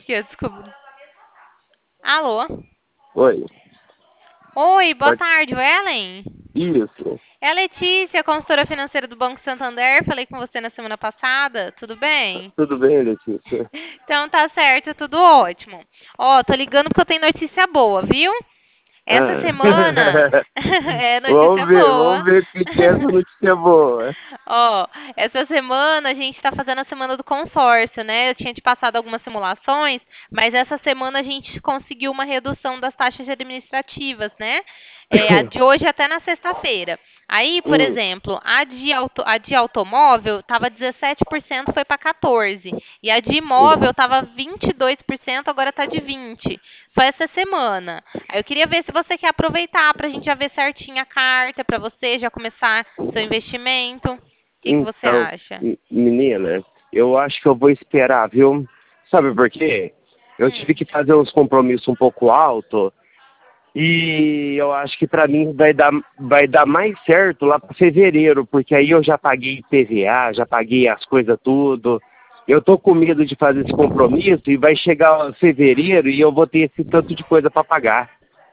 que eu descobri. Alô? Oi, Oi, boa pode... tarde, Ellen. Isso. É a Letícia, consultora financeira do Banco Santander. Falei com você na semana passada, tudo bem? Tudo bem, Letícia? Então tá certo, tudo ótimo. Ó, tô ligando porque eu tenho notícia boa, viu? Essa Ah. semana é notícia Vamos boa. ver o que que é essa notícia boa. Ó, essa semana a gente está fazendo a semana do consórcio, né? Eu tinha te passado algumas simulações, mas essa semana a gente conseguiu uma redução das taxas administrativas, né? A de hoje até na sexta-feira. Aí, por Hum, exemplo, a de automóvel estava 17%, foi para 14%. E a de imóvel hum. estava 22%, agora está de 20%. Só essa semana. Aí eu queria ver se você quer aproveitar para a gente já ver certinho a carta, para você já começar seu investimento. O que que você Então, acha? menina, eu acho que eu vou esperar, viu? Sabe por quê? Eu tive Hum. que fazer uns compromissos um pouco alto e eu acho que para mim vai dar mais certo lá para fevereiro, porque aí eu já paguei PVA, já paguei as coisas tudo. Eu tô com medo de fazer esse compromisso e vai chegar fevereiro e eu vou ter esse tanto de coisa para pagar.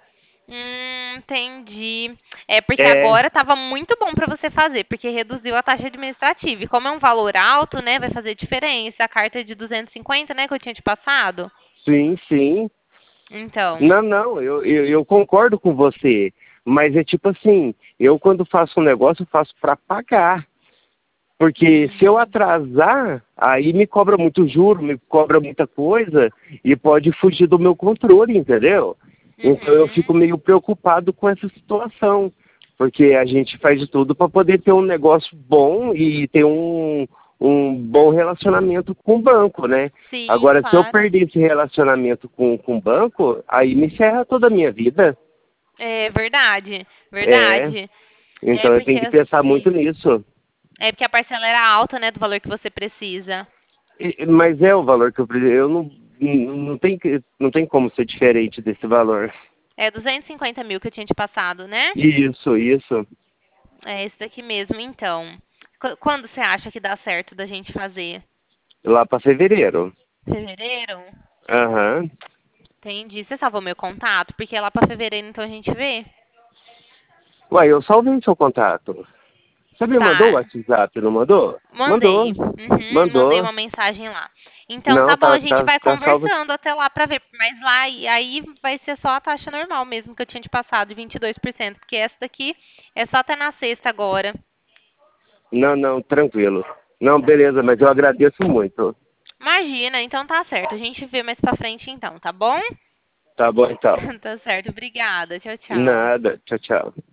Entendi. É porque É, agora estava muito bom para você fazer, porque reduziu a taxa administrativa. E como é um valor alto, né, vai fazer diferença. A carta é de 250, né, que eu tinha te passado. sim, sim. Então. Não, não, eu concordo com você. Mas é tipo assim, eu quando faço um negócio, eu faço para pagar. Porque se eu Uhum. atrasar, aí me cobra muito juro, me cobra muita coisa e pode fugir do meu controle, entendeu? Então eu fico Uhum. meio preocupado com essa situação, porque a gente faz de tudo para poder ter um negócio bom e ter um bom relacionamento com o banco, né? Sim, Agora, se eu claro. perder esse relacionamento com o banco, aí me ferra toda a minha vida. É verdade, É, verdade. É então eu porque tenho que pensar muito assim, nisso. é porque a parcela era alta, né, do valor que você precisa. Mas é o valor que eu preciso. Eu não tem como ser diferente desse valor. É 250 mil que eu tinha te passado, né? Isso, isso. É esse daqui mesmo, então. Quando você acha que dá certo da gente fazer? Lá para fevereiro. Fevereiro? Aham. Entendi. Você salvou meu contato? Porque lá pra fevereiro, então, a gente vê. Uai, eu salvei seu contato. Você me mandou o Tá. WhatsApp, não mandou? Mandei. Mandou. Uhum, mandei Mandou. uma mensagem lá. Então, Não, tá bom, tá, a gente tá, vai tá salvo. conversando até lá pra ver. Mas lá, e aí vai ser só a taxa normal mesmo que eu tinha te passado, de 22%. Porque essa daqui é só até na sexta agora. Não, não, tranquilo. Não, beleza, mas eu agradeço muito. Imagina, então tá certo. A gente vê mais pra frente então, tá bom? Tá bom, então. Tá certo. Obrigada. Tchau, tchau. Nada. Tchau, tchau.